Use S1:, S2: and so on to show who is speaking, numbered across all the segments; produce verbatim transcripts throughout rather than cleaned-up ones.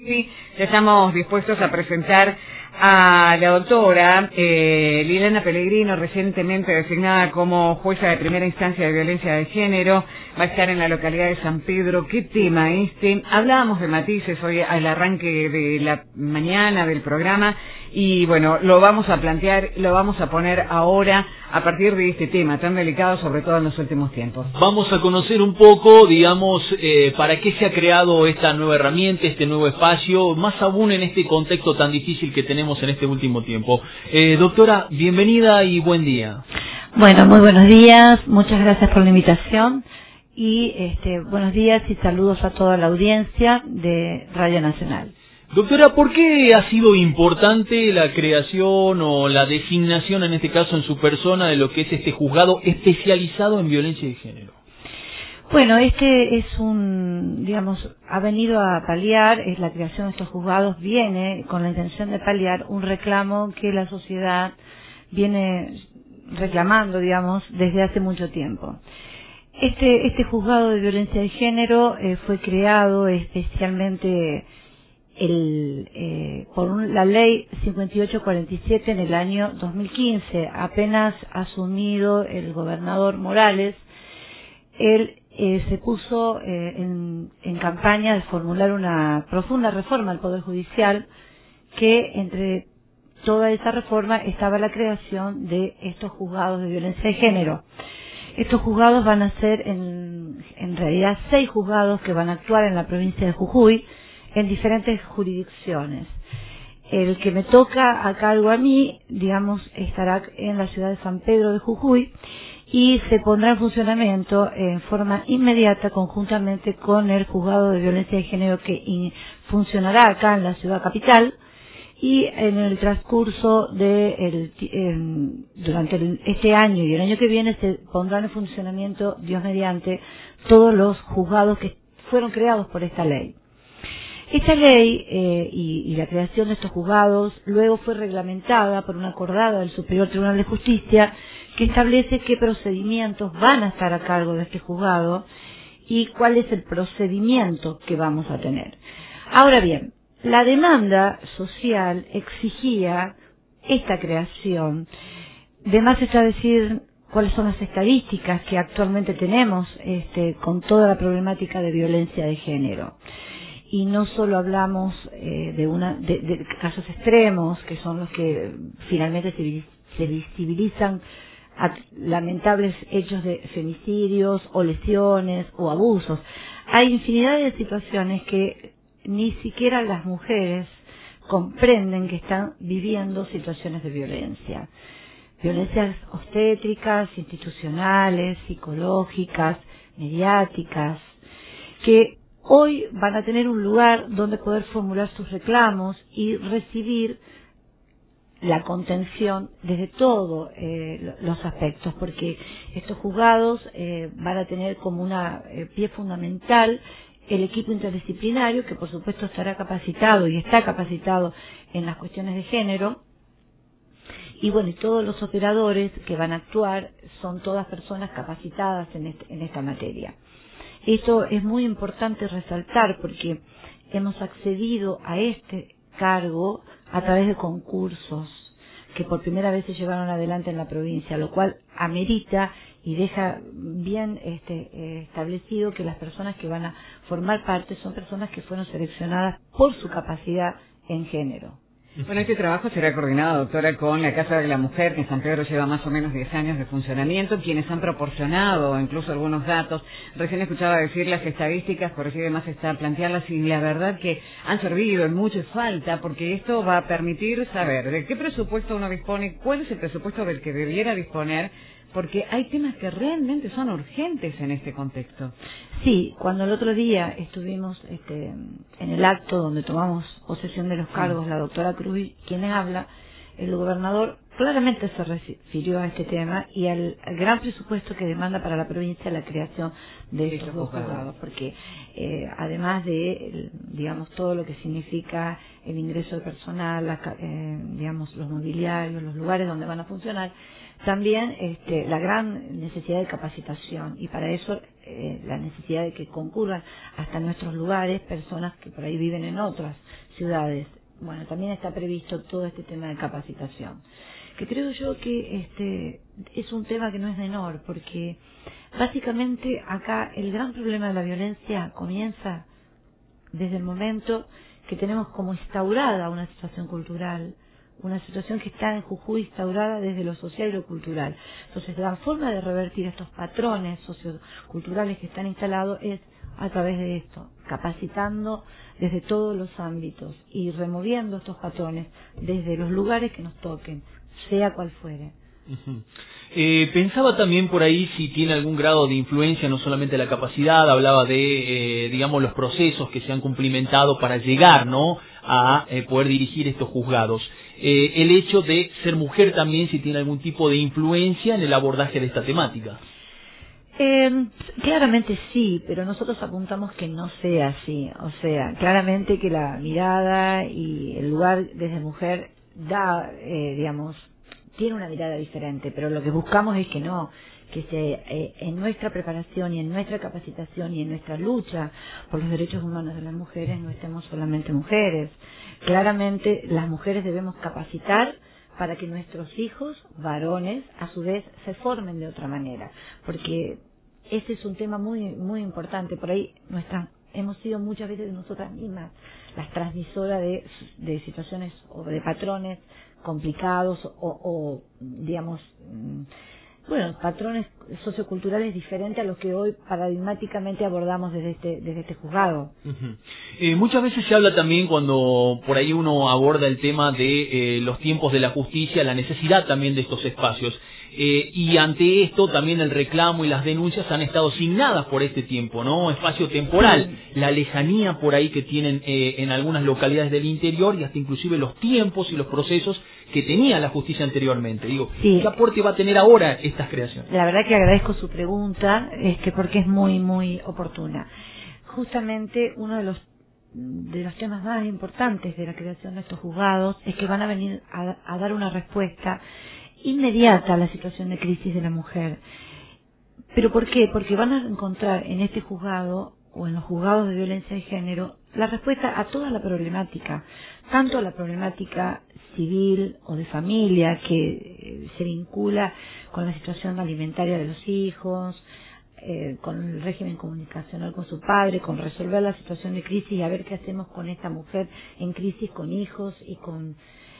S1: Sí, ya estamos dispuestos a presentar a la doctora eh, Liliana Pellegrino, recientemente designada como jueza de primera instancia de violencia de género. Va a estar en la localidad de San Pedro. ¿Qué tema este? Hablábamos de matices hoy al arranque de la mañana del programa y bueno, lo vamos a plantear, lo vamos a poner ahora a partir de este tema tan delicado, sobre todo en los últimos tiempos.
S2: Vamos a conocer un poco, digamos, eh, para qué se ha creado esta nueva herramienta, este nuevo espacio, más aún en este contexto tan difícil que tenemos en este último tiempo. Eh, doctora, bienvenida y buen día.
S3: Bueno, muy buenos días, muchas gracias por la invitación y este, buenos días y saludos a toda la audiencia de Radio Nacional.
S2: Doctora, ¿por qué ha sido importante la creación o la designación, en este caso en su persona, de lo que es este juzgado especializado en violencia de género?
S3: Bueno, este es un, digamos, ha venido a paliar, es la creación de estos juzgados viene con la intención de paliar un reclamo que la sociedad viene reclamando, digamos, desde hace mucho tiempo. Este, este juzgado de violencia de género eh, fue creado especialmente el, eh, por un, la ley cincuenta y ocho cuarenta y siete en el año dos mil quince, apenas asumido el gobernador Morales. Él eh, se puso eh, en, en campaña de formular una profunda reforma al Poder Judicial, que entre toda esa reforma estaba la creación de estos juzgados de violencia de género. Estos juzgados van a ser en, en realidad seis juzgados que van a actuar en la provincia de Jujuy en diferentes jurisdicciones. El que me toca a cargo a mí, digamos, estará en la ciudad de San Pedro de Jujuy y se pondrá en funcionamiento en forma inmediata conjuntamente con el juzgado de violencia de género que in, funcionará acá en la ciudad capital, y en el transcurso de el, en, durante el, este año y el año que viene se pondrán en funcionamiento, Dios mediante, todos los juzgados que fueron creados por esta ley. Esta ley eh, y, y la creación de estos juzgados luego fue reglamentada por una acordada del Superior Tribunal de Justicia que establece qué procedimientos van a estar a cargo de este juzgado y cuál es el procedimiento que vamos a tener. Ahora bien, la demanda social exigía esta creación. De más está decir cuáles son las estadísticas que actualmente tenemos este, con toda la problemática de violencia de género. Y no solo hablamos eh, de, una, de, de casos extremos, que son los que finalmente se, se visibilizan a lamentables hechos de femicidios o lesiones o abusos. Hay infinidad de situaciones que ni siquiera las mujeres comprenden que están viviendo situaciones de violencia. Violencias obstétricas, institucionales, psicológicas, mediáticas, que hoy van a tener un lugar donde poder formular sus reclamos y recibir la contención desde todos eh, los aspectos, porque estos juzgados eh, van a tener como una eh, pie fundamental el equipo interdisciplinario, que por supuesto estará capacitado y está capacitado en las cuestiones de género, y bueno, y todos los operadores que van a actuar son todas personas capacitadas en, este, en esta materia. Esto es muy importante resaltar porque hemos accedido a este cargo a través de concursos que por primera vez se llevaron adelante en la provincia, lo cual amerita y deja bien este, eh, establecido que las personas que van a formar parte son personas que fueron seleccionadas por su capacidad en género.
S1: Bueno, este trabajo será coordinado, doctora, con la Casa de la Mujer, que en San Pedro lleva más o menos diez años de funcionamiento, quienes han proporcionado incluso algunos datos. Recién escuchaba decir las estadísticas, por eso y demás está plantearlas, y la verdad que han servido en mucho falta, porque esto va a permitir saber de qué presupuesto uno dispone, cuál es el presupuesto del que debiera disponer, porque hay temas que realmente son urgentes en este contexto.
S3: Sí, cuando el otro día estuvimos este, en el acto donde tomamos posesión de los cargos, sí, la doctora Cruz, quien habla, el gobernador claramente se refirió a este tema y al, al gran presupuesto que demanda para la provincia la creación de estos dos juzgados, porque eh, además de, digamos, todo lo que significa el ingreso de personal, la, eh, digamos, los mobiliarios, los lugares donde van a funcionar, también este, la gran necesidad de capacitación, y para eso eh, la necesidad de que concurran hasta nuestros lugares personas que por ahí viven en otras ciudades. Bueno, también está previsto todo este tema de capacitación, que creo yo que este es un tema que no es menor, porque básicamente acá el gran problema de la violencia comienza desde el momento que tenemos como instaurada una situación cultural, una situación que está en Jujuy instaurada desde lo social y lo cultural. Entonces, la forma de revertir estos patrones socioculturales que están instalados es a través de esto, capacitando desde todos los ámbitos y removiendo estos patrones desde los lugares que nos toquen, sea cual fuere.
S2: Uh-huh. Eh, pensaba también por ahí si tiene algún grado de influencia, no solamente la capacidad, hablaba de, eh, digamos, los procesos que se han cumplimentado para llegar, ¿no?, a eh, poder dirigir estos juzgados. Eh, el hecho de ser mujer también, si tiene algún tipo de influencia en el abordaje de esta temática.
S3: Eh, claramente sí, pero nosotros apuntamos que no sea así. O sea, claramente que la mirada y el lugar desde mujer da, eh, digamos, tiene una mirada diferente, pero lo que buscamos es que no, que se, eh, en nuestra preparación y en nuestra capacitación y en nuestra lucha por los derechos humanos de las mujeres no estemos solamente mujeres. Claramente las mujeres debemos capacitar para que nuestros hijos, varones, a su vez se formen de otra manera, porque ese es un tema muy muy importante. Por ahí nuestras hemos sido muchas veces nosotras mismas las transmisoras de, de situaciones o de patrones complicados o, o digamos, bueno, patrones socioculturales diferentes a los que hoy paradigmáticamente abordamos desde este desde este juzgado.
S2: Uh-huh. Eh, muchas veces se habla también, cuando por ahí uno aborda el tema de eh, los tiempos de la justicia, la necesidad también de estos espacios. Eh, y ante esto también el reclamo y las denuncias han estado asignadas por este tiempo, ¿no? Espacio temporal, sí. La lejanía por ahí que tienen eh, en algunas localidades del interior y hasta inclusive los tiempos y los procesos que tenía la justicia anteriormente. Digo, sí. ¿Qué aporte va a tener ahora estas creaciones?
S3: La verdad que agradezco su pregunta, este, porque es muy, muy oportuna. Justamente uno de los de los temas más importantes de la creación de estos juzgados es que van a venir a, a dar una respuesta inmediata a la situación de crisis de la mujer. ¿Pero por qué? Porque van a encontrar en este juzgado o en los juzgados de violencia de género la respuesta a toda la problemática, tanto a la problemática civil o de familia que se vincula con la situación alimentaria de los hijos, eh, con el régimen comunicacional con su padre, con resolver la situación de crisis y a ver qué hacemos con esta mujer en crisis, con hijos y con...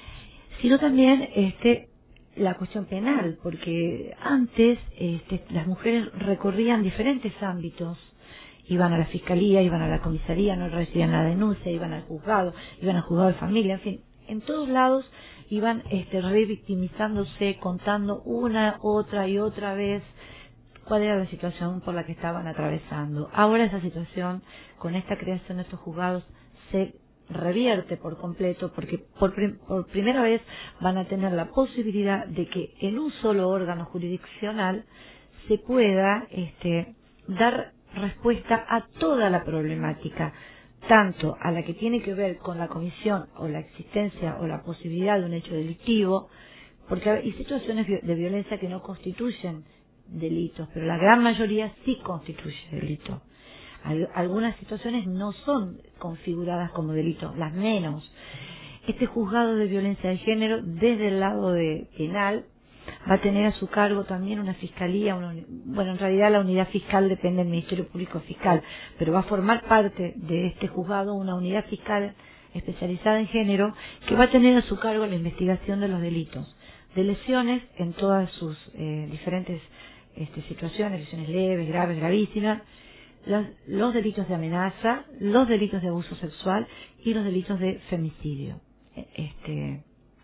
S3: sino también este la cuestión penal, porque antes este, las mujeres recorrían diferentes ámbitos, iban a la fiscalía, iban a la comisaría, no recibían la denuncia, iban al juzgado, iban al juzgado de familia, en fin, en todos lados iban este, revictimizándose, contando una, otra y otra vez cuál era la situación por la que estaban atravesando. Ahora esa situación, con esta creación de estos juzgados, se revierte por completo, porque por, prim por primera vez van a tener la posibilidad de que en un solo órgano jurisdiccional se pueda este, dar respuesta a toda la problemática, tanto a la que tiene que ver con la comisión o la existencia o la posibilidad de un hecho delictivo, porque hay situaciones de violencia que no constituyen delitos, pero la gran mayoría sí constituye delito. Algunas situaciones no son configuradas como delitos, las menos. Este juzgado de violencia de género, desde el lado de penal, va a tener a su cargo también una fiscalía, una, bueno, en realidad la unidad fiscal depende del Ministerio Público Fiscal, pero va a formar parte de este juzgado una unidad fiscal especializada en género que va a tener a su cargo la investigación de los delitos, de lesiones en todas sus eh, diferentes este, situaciones, lesiones leves, graves, gravísimas, Los, los delitos de amenaza, los delitos de abuso sexual y los delitos de femicidio. Este,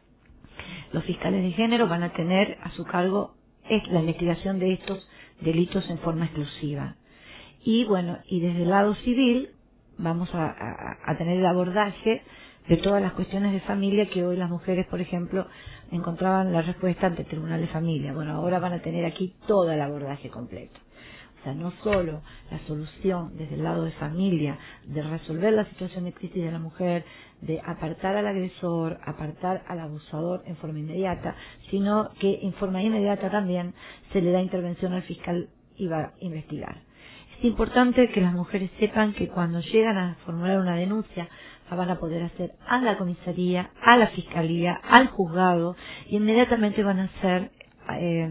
S3: los fiscales de género van a tener a su cargo es la investigación de estos delitos en forma exclusiva. Y bueno, y desde el lado civil vamos a, a, a tener el abordaje de todas las cuestiones de familia que hoy las mujeres, por ejemplo, encontraban la respuesta ante el Tribunal de Familia. Bueno, ahora van a tener aquí todo el abordaje completo. O sea, no solo la solución desde el lado de familia, de resolver la situación de crisis de la mujer, de apartar al agresor, apartar al abusador en forma inmediata, sino que en forma inmediata también se le da intervención al fiscal y va a investigar. Es importante que las mujeres sepan que cuando llegan a formular una denuncia la van a poder hacer a la comisaría, a la fiscalía, al juzgado, y inmediatamente van a ser, eh,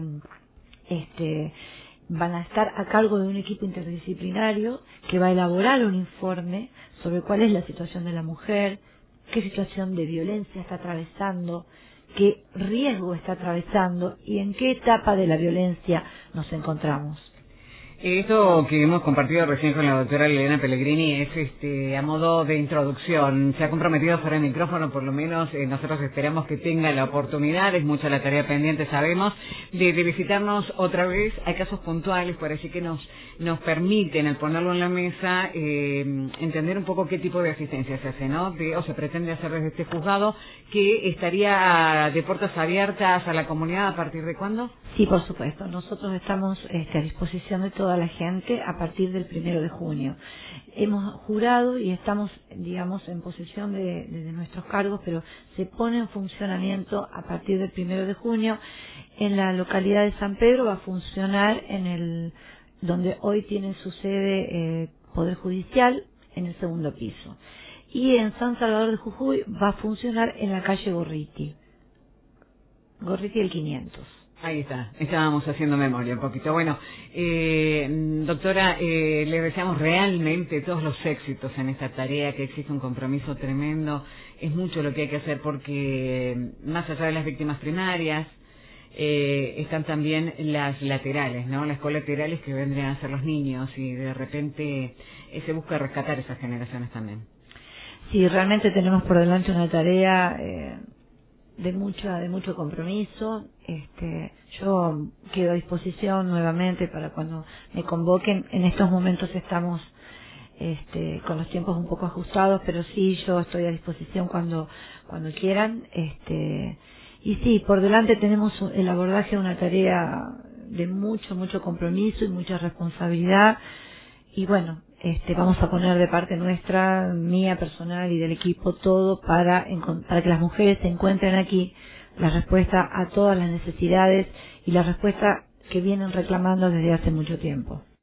S3: este, van a estar a cargo de un equipo interdisciplinario que va a elaborar un informe sobre cuál es la situación de la mujer, qué situación de violencia está atravesando, qué riesgo está atravesando y en qué etapa de la violencia nos encontramos.
S1: Esto que hemos compartido recién con la doctora Liliana Pellegrini es este a modo de introducción. Se ha comprometido fuera del micrófono, por lo menos eh, nosotros esperamos que tenga la oportunidad, es mucha la tarea pendiente, sabemos, de, de visitarnos otra vez. Hay casos puntuales, por así que nos nos permiten, al ponerlo en la mesa, eh, entender un poco qué tipo de asistencia se hace, ¿no? De, o se pretende hacer desde este juzgado, que estaría de puertas abiertas a la comunidad a partir de ¿cuándo?
S3: Sí, por supuesto. Nosotros estamos este, a disposición de toda la gente a partir del primero de junio. Hemos jurado y estamos, digamos, en posesión de, de, de nuestros cargos, pero se pone en funcionamiento a partir del primero de junio. En la localidad de San Pedro va a funcionar en el donde hoy tiene su sede eh, Poder Judicial, en el segundo piso. Y en San Salvador de Jujuy va a funcionar en la calle Gorriti. Gorriti el quinientos.
S1: Ahí está, estábamos haciendo memoria un poquito. Bueno, eh, doctora, eh, le deseamos realmente todos los éxitos en esta tarea, que existe un compromiso tremendo. Es mucho lo que hay que hacer porque, más allá de las víctimas primarias, eh, están también las laterales, ¿no? Las colaterales que vendrían a ser los niños y de repente eh, se busca rescatar esas generaciones también.
S3: Sí, realmente tenemos por delante una tarea eh, de mucha, de mucho compromiso. Este, yo quedo a disposición nuevamente para cuando me convoquen. En estos momentos estamos este, con los tiempos un poco ajustados, pero sí, yo estoy a disposición cuando cuando quieran. Este, y sí, por delante tenemos el abordaje de una tarea de mucho, mucho compromiso y mucha responsabilidad. Y bueno, este, vamos a poner de parte nuestra, mía personal y del equipo, todo para, para que las mujeres encuentren aquí la respuesta a todas las necesidades y la respuesta que vienen reclamando desde hace mucho tiempo.